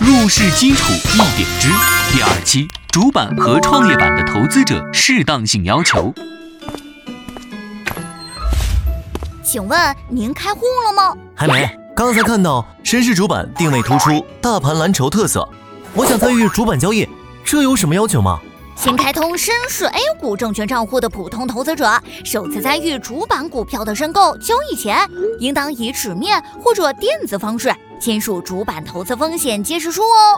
入市基础一点知第2期主板和创业板的投资者适当性要求。 请问您开户了吗？ 还没，刚才看到绅士主板定位突出，大盘蓝筹特色，我想参与主板交易，这有什么要求吗？ 新开通绅士 A 股证券账户的普通投资者，首次参与主板股票的申购交易前，应当以纸面或者电子方式签署主板投资风险揭示书哦。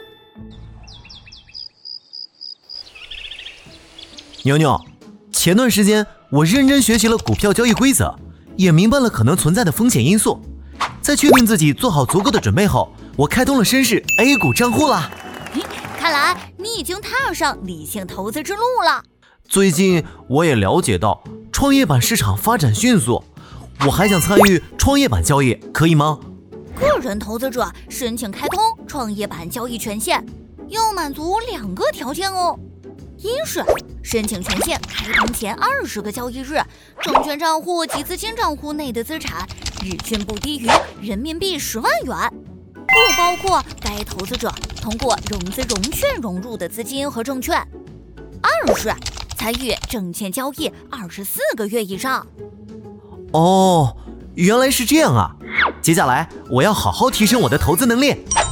牛牛，前段时间我认真学习了股票交易规则，也明白了可能存在的风险因素。在确定自己做好足够的准备后，我开通了绅士 A 股账户啦。 看来你已经踏上理性投资之路了。 最近我也了解到创业板市场发展迅速，我还想参与创业板交易，可以吗？ 个人投资者申请开通创业板交易权限，要满足2个条件哦。一是申请权限开通前20个交易日，证券账户及资金账户内的资产日均不低于人民币10万元，不包括该投资者通过融资融券融入的资金和证券。二是参与证券交易24个月以上。 哦，原来是这样啊！接下来我要好好提升我的投资能力。